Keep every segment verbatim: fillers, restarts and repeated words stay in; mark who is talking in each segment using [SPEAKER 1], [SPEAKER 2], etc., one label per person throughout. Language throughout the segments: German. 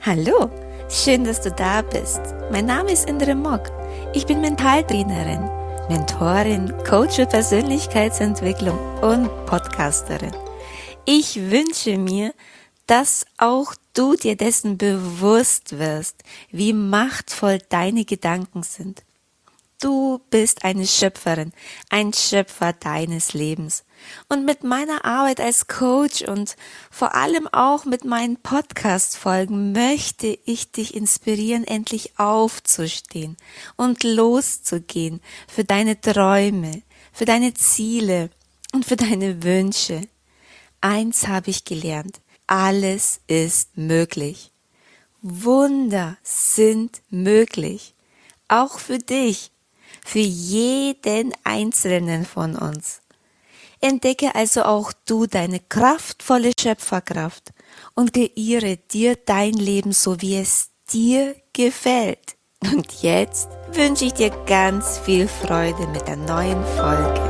[SPEAKER 1] Hallo, schön, dass du da bist. Mein Name ist Indre Mock. Ich bin Mentaltrainerin, Mentorin, Coach für Persönlichkeitsentwicklung und Podcasterin. Ich wünsche mir, dass auch du dir dessen bewusst wirst, wie machtvoll deine Gedanken sind. Du bist eine Schöpferin, ein Schöpfer deines Lebens. Und mit meiner Arbeit als Coach und vor allem auch mit meinen Podcast-Folgen möchte ich dich inspirieren, endlich aufzustehen und loszugehen für deine Träume, für deine Ziele und für deine Wünsche. Eins habe ich gelernt: Alles ist möglich. Wunder sind möglich. Auch für dich. Für jeden Einzelnen von uns. Entdecke also auch du deine kraftvolle Schöpferkraft und kreiere dir dein Leben so, wie es dir gefällt. Und jetzt wünsche ich dir ganz viel Freude mit der neuen Folge.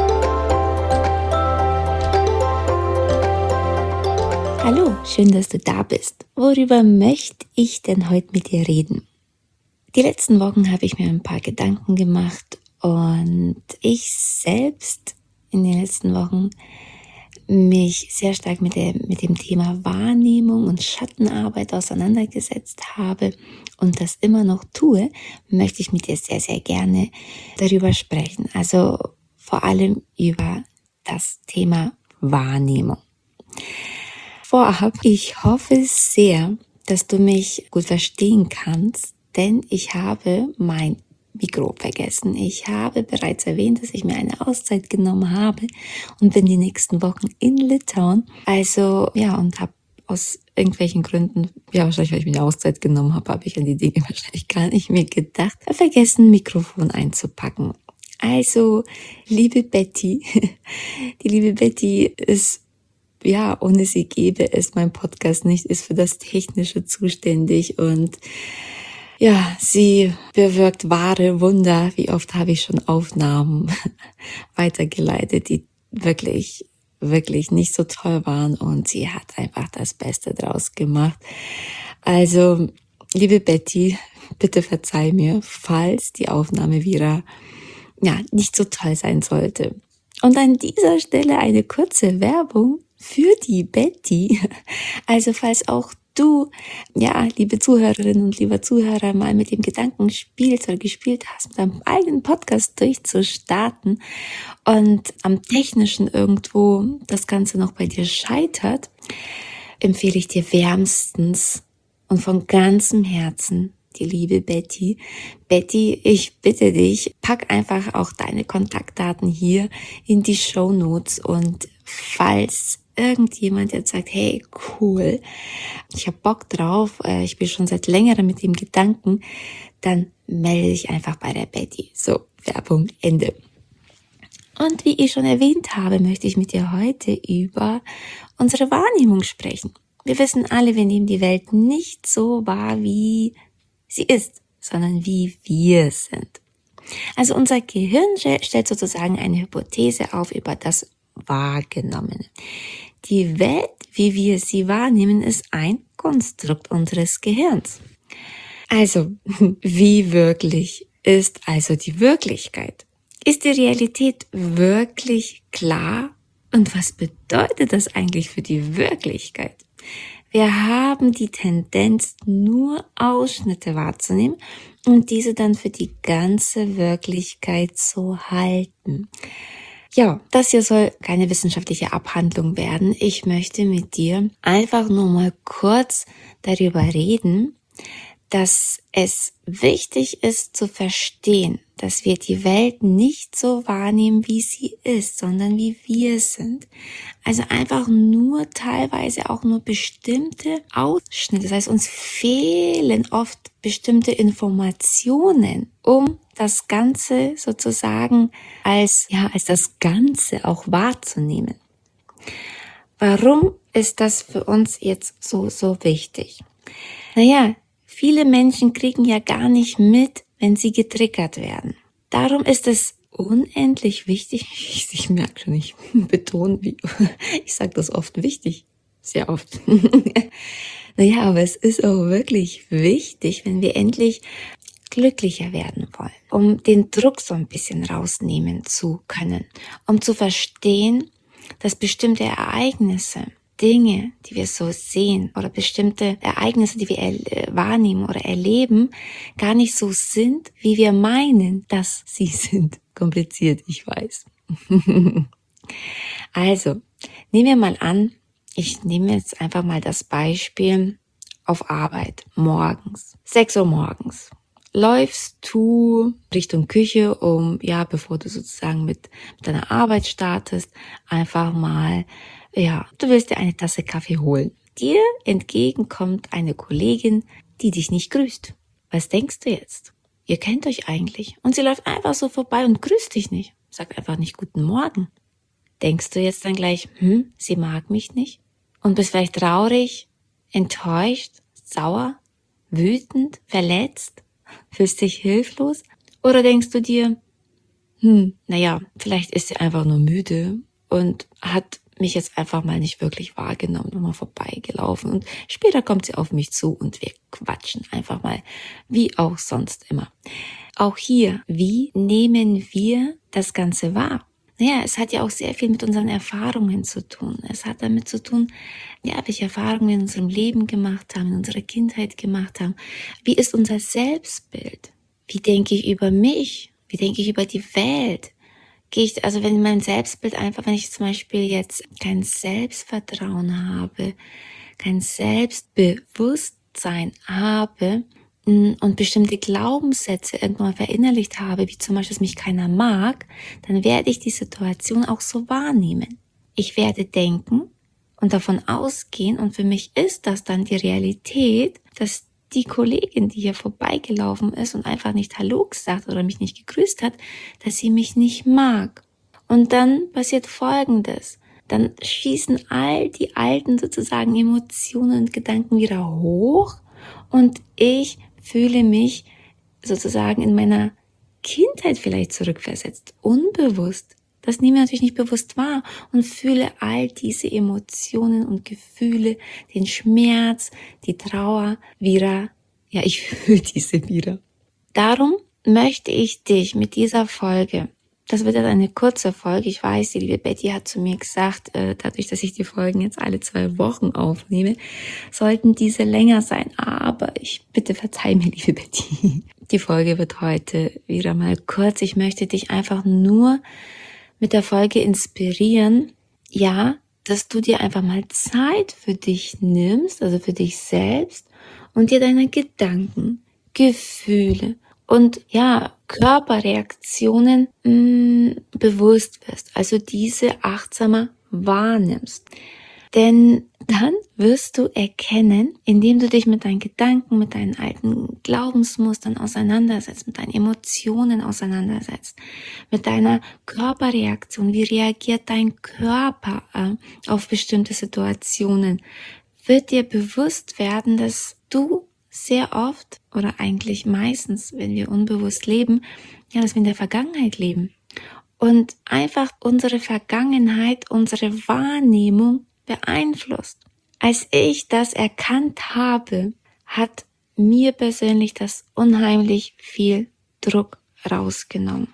[SPEAKER 1] Hallo, schön, dass du da bist. Worüber möchte ich denn heute mit dir reden? Die letzten Wochen habe ich mir ein paar Gedanken gemacht und ich selbst in den letzten Wochen mich sehr stark mit, der, mit dem Thema Wahrnehmung und Schattenarbeit auseinandergesetzt habe und das immer noch tue, möchte ich mit dir sehr, sehr gerne darüber sprechen. Also vor allem über das Thema Wahrnehmung. Vorab, ich hoffe sehr, dass du mich gut verstehen kannst, denn ich habe mein Mikro vergessen. Ich habe bereits erwähnt, dass ich mir eine Auszeit genommen habe und bin die nächsten Wochen in Litauen. Also ja, und habe aus irgendwelchen Gründen, ja wahrscheinlich, weil ich mir eine Auszeit genommen habe, habe ich an die Dinge wahrscheinlich gar nicht mehr gedacht, vergessen, Mikrofon einzupacken. Also, liebe Betty, die liebe Betty ist, ja, ohne sie gäbe es mein Podcast nicht, ist für das Technische zuständig und ja, sie bewirkt wahre Wunder. Wie oft habe ich schon Aufnahmen weitergeleitet, die wirklich, wirklich nicht so toll waren und sie hat einfach das Beste draus gemacht. Also, liebe Betty, bitte verzeih mir, falls die Aufnahme wieder, ja, nicht so toll sein sollte. Und an dieser Stelle eine kurze Werbung für die Betty. Also, falls auch du, ja, liebe Zuhörerinnen und lieber Zuhörer, mal mit dem Gedanken spielst oder gespielt hast, mit deinem eigenen Podcast durchzustarten und am Technischen irgendwo das Ganze noch bei dir scheitert, empfehle ich dir wärmstens und von ganzem Herzen die liebe Betty. Betty, ich bitte dich, pack einfach auch deine Kontaktdaten hier in die Shownotes und falls irgendjemand jetzt sagt, hey, cool, ich habe Bock drauf, ich bin schon seit längerem mit dem Gedanken, dann melde dich einfach bei der Betty. So, Werbung, Ende. Und wie ich schon erwähnt habe, möchte ich mit dir heute über unsere Wahrnehmung sprechen. Wir wissen alle, wir nehmen die Welt nicht so wahr, wie sie ist, sondern wie wir sind. Also unser Gehirn stellt sozusagen eine Hypothese auf über das Wahrgenommene. Die Welt, wie wir sie wahrnehmen, ist ein Konstrukt unseres Gehirns. Also, wie wirklich ist also die Wirklichkeit? Ist die Realität wirklich klar? Und was bedeutet das eigentlich für die Wirklichkeit? Wir haben die Tendenz, nur Ausschnitte wahrzunehmen und diese dann für die ganze Wirklichkeit zu halten. Ja, das hier soll keine wissenschaftliche Abhandlung werden. Ich möchte mit dir einfach nur mal kurz darüber reden, dass es wichtig ist zu verstehen, dass wir die Welt nicht so wahrnehmen, wie sie ist, sondern wie wir sind. Also einfach nur teilweise auch nur bestimmte Ausschnitte. Das heißt, uns fehlen oft bestimmte Informationen, um das Ganze sozusagen als, ja, als das Ganze auch wahrzunehmen. Warum ist das für uns jetzt so, so wichtig? Naja, viele Menschen kriegen ja gar nicht mit, wenn sie getriggert werden. Darum ist es unendlich wichtig, ich, ich merke schon, ich betone, wie, ich sage das oft, wichtig, sehr oft, Naja, aber es ist auch wirklich wichtig, wenn wir endlich glücklicher werden wollen, um den Druck so ein bisschen rausnehmen zu können, um zu verstehen, dass bestimmte Ereignisse, Dinge, die wir so sehen oder bestimmte Ereignisse, die wir er- wahrnehmen oder erleben, gar nicht so sind, wie wir meinen, dass sie sind. Kompliziert, ich weiß. Also, nehmen wir mal an, ich nehme jetzt einfach mal das Beispiel auf Arbeit, morgens, sechs Uhr morgens. Läufst du Richtung Küche, um, ja, bevor du sozusagen mit, mit deiner Arbeit startest, einfach mal, ja, du willst dir eine Tasse Kaffee holen. Dir entgegen kommt eine Kollegin, die dich nicht grüßt. Was denkst du jetzt? Ihr kennt euch eigentlich. Und sie läuft einfach so vorbei und grüßt dich nicht. Sagt einfach nicht guten Morgen. Denkst du jetzt dann gleich, hm, sie mag mich nicht? Und bist vielleicht traurig, enttäuscht, sauer, wütend, verletzt? Fühlst dich hilflos? Oder denkst du dir, hm, naja, vielleicht ist sie einfach nur müde und hat mich jetzt einfach mal nicht wirklich wahrgenommen und mal vorbeigelaufen. Und später kommt sie auf mich zu und wir quatschen einfach mal, wie auch sonst immer. Auch hier, wie nehmen wir das Ganze wahr? Naja, es hat ja auch sehr viel mit unseren Erfahrungen zu tun. Es hat damit zu tun, ja, welche Erfahrungen wir in unserem Leben gemacht haben, in unserer Kindheit gemacht haben. Wie ist unser Selbstbild? Wie denke ich über mich? Wie denke ich über die Welt? Gehe ich, also wenn mein Selbstbild einfach, wenn ich zum Beispiel jetzt kein Selbstvertrauen habe, kein Selbstbewusstsein habe, und bestimmte Glaubenssätze irgendwann verinnerlicht habe, wie zum Beispiel, dass mich keiner mag, dann werde ich die Situation auch so wahrnehmen. Ich werde denken und davon ausgehen, und für mich ist das dann die Realität, dass die Kollegin, die hier vorbeigelaufen ist und einfach nicht Hallo gesagt oder mich nicht gegrüßt hat, dass sie mich nicht mag. Und dann passiert Folgendes. Dann schießen all die alten sozusagen Emotionen und Gedanken wieder hoch und ich fühle mich sozusagen in meiner Kindheit vielleicht zurückversetzt, unbewusst. Das nehme ich natürlich nicht bewusst wahr und fühle all diese Emotionen und Gefühle, den Schmerz, die Trauer wieder, ja, ich fühle diese wieder. Darum möchte ich dich mit dieser Folge, das wird jetzt eine kurze Folge, ich weiß, die liebe Betty hat zu mir gesagt, äh, dadurch, dass ich die Folgen jetzt alle zwei Wochen aufnehme, sollten diese länger sein, aber ich bitte verzeih mir, liebe Betty. Die Folge wird heute wieder mal kurz. Ich möchte dich einfach nur mit der Folge inspirieren, ja, dass du dir einfach mal Zeit für dich nimmst, also für dich selbst und dir deine Gedanken, Gefühle und ja, Körperreaktionen mh, bewusst wirst, also diese achtsamer wahrnimmst. Denn dann wirst du erkennen, indem du dich mit deinen Gedanken, mit deinen alten Glaubensmustern auseinandersetzt, mit deinen Emotionen auseinandersetzt, mit deiner Körperreaktion, wie reagiert dein Körper äh, auf bestimmte Situationen, wird dir bewusst werden, dass du sehr oft oder eigentlich meistens, wenn wir unbewusst leben, ja, dass wir in der Vergangenheit leben. Und einfach unsere Vergangenheit, unsere Wahrnehmung beeinflusst. Als ich das erkannt habe, hat mir persönlich das unheimlich viel Druck rausgenommen.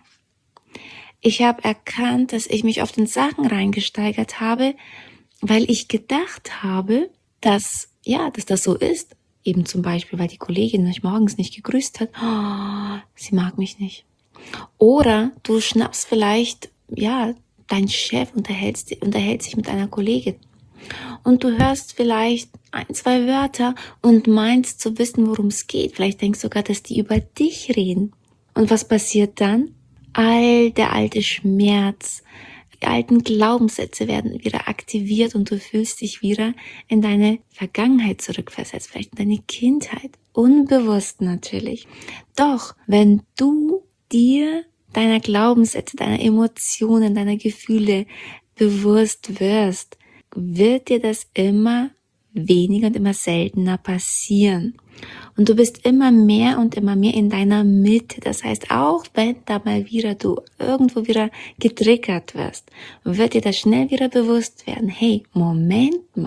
[SPEAKER 1] Ich habe erkannt, dass ich mich auf den Sachen reingesteigert habe, weil ich gedacht habe, dass, ja, dass das so ist. Eben zum Beispiel, weil die Kollegin mich morgens nicht gegrüßt hat. Oh, sie mag mich nicht. Oder du schnappst vielleicht, ja, dein Chef unterhält, unterhält sich mit einer Kollegin. Und du hörst vielleicht ein, zwei Wörter und meinst zu wissen, worum es geht. Vielleicht denkst du sogar, dass die über dich reden. Und was passiert dann? All der alte Schmerz, die alten Glaubenssätze werden wieder aktiviert und du fühlst dich wieder in deine Vergangenheit zurückversetzt, vielleicht in deine Kindheit. Unbewusst natürlich. Doch, wenn du dir deiner Glaubenssätze, deiner Emotionen, deiner Gefühle bewusst wirst, wird dir das immer weniger und immer seltener passieren. Und du bist immer mehr und immer mehr in deiner Mitte. Das heißt, auch wenn da mal wieder du irgendwo wieder getriggert wirst, wird dir das schnell wieder bewusst werden. Hey, Moment mal.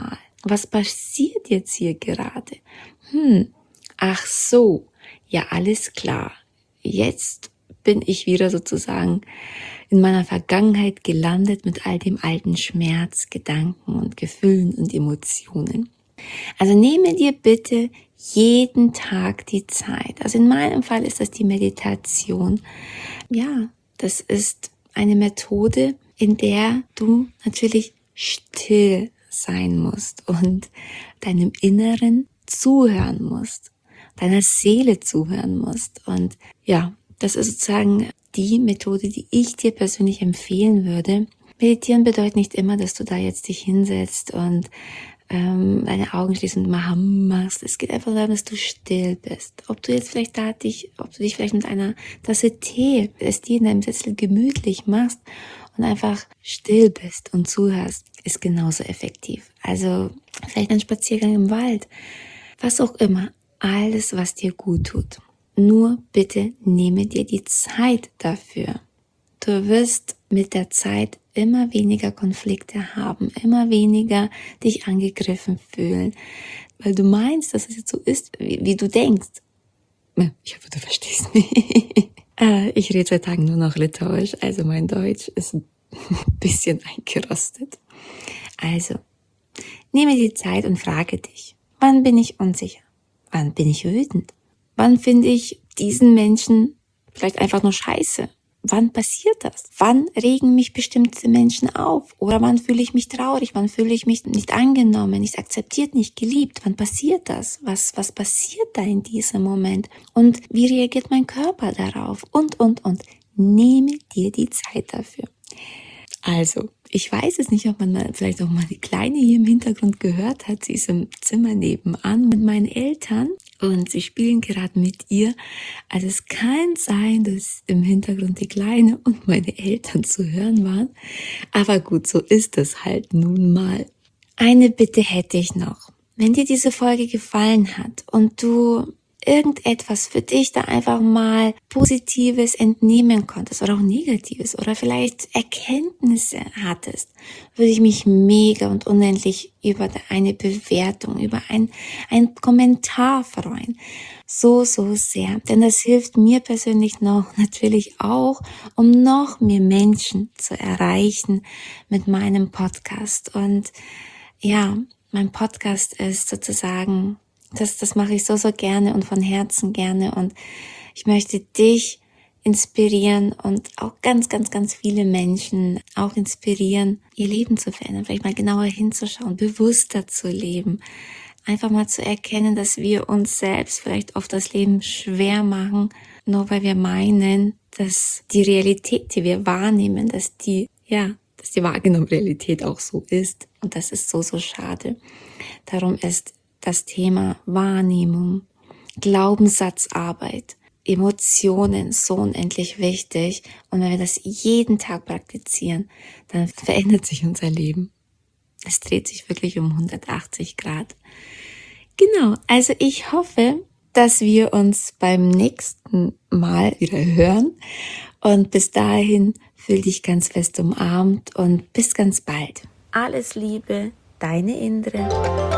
[SPEAKER 1] Was passiert jetzt hier gerade? Hm, ach so, ja, alles klar. Jetzt bin ich wieder sozusagen in meiner Vergangenheit gelandet mit all dem alten Schmerz, Gedanken und Gefühlen und Emotionen. Also nehme dir bitte jeden Tag die Zeit. Also in meinem Fall ist das die Meditation. Ja, das ist eine Methode, in der du natürlich still sein musst und deinem Inneren zuhören musst, deiner Seele zuhören musst. Und ja, das ist sozusagen die Methode, die ich dir persönlich empfehlen würde. Meditieren bedeutet nicht immer, dass du da jetzt dich hinsetzt und ähm, deine Augen schließt und mal Hamm machst. Es geht einfach darum, dass du still bist. Ob du jetzt vielleicht da dich, ob du dich vielleicht mit einer Tasse Tee, es dir in deinem Sessel gemütlich machst und einfach still bist und zuhörst, ist genauso effektiv. Also vielleicht ein Spaziergang im Wald, was auch immer, alles, was dir gut tut. Nur bitte nehme dir die Zeit dafür. Du wirst mit der Zeit immer weniger Konflikte haben, immer weniger dich angegriffen fühlen, weil du meinst, dass es jetzt so ist, wie, wie du denkst. Ich hoffe, du verstehst mich. Ich rede seit Tagen nur noch Litauisch, also mein Deutsch ist ein bisschen eingerostet. Also, nehme die Zeit und frage dich, wann bin ich unsicher? Wann bin ich wütend? Wann finde ich diesen Menschen vielleicht einfach nur scheiße? Wann passiert das? Wann regen mich bestimmte Menschen auf? Oder wann fühle ich mich traurig? Wann fühle ich mich nicht angenommen, nicht akzeptiert, nicht geliebt? Wann passiert das? Was, was passiert da in diesem Moment? Und wie reagiert mein Körper darauf? Und, und, und. Nehme dir die Zeit dafür. Also, ich weiß es nicht, ob man mal, vielleicht auch mal die Kleine hier im Hintergrund gehört hat. Sie ist im Zimmer nebenan mit meinen Eltern und sie spielen gerade mit ihr. Also es kann sein, dass im Hintergrund die Kleine und meine Eltern zu hören waren. Aber gut, so ist es halt nun mal. Eine Bitte hätte ich noch. Wenn dir diese Folge gefallen hat und du irgendetwas für dich da einfach mal Positives entnehmen konntest oder auch Negatives oder vielleicht Erkenntnisse hattest, würde ich mich mega und unendlich über eine Bewertung, über ein, ein Kommentar freuen. So, so sehr. Denn das hilft mir persönlich noch natürlich auch, um noch mehr Menschen zu erreichen mit meinem Podcast. Und ja, mein Podcast ist sozusagen Das, das mache ich so, so gerne und von Herzen gerne und ich möchte dich inspirieren und auch ganz, ganz, ganz viele Menschen auch inspirieren, ihr Leben zu verändern, vielleicht mal genauer hinzuschauen, bewusster zu leben, einfach mal zu erkennen, dass wir uns selbst vielleicht oft das Leben schwer machen, nur weil wir meinen, dass die Realität, die wir wahrnehmen, dass die, ja, dass die wahrgenommene Realität auch so ist und das ist so, so schade. Darum ist das Thema Wahrnehmung, Glaubenssatzarbeit, Emotionen so unendlich wichtig. Und wenn wir das jeden Tag praktizieren, dann verändert sich unser Leben. Es dreht sich wirklich um hundertachtzig Grad. Genau, also ich hoffe, dass wir uns beim nächsten Mal wieder hören. Und bis dahin fühl dich ganz fest umarmt und bis ganz bald. Alles Liebe, deine Indre.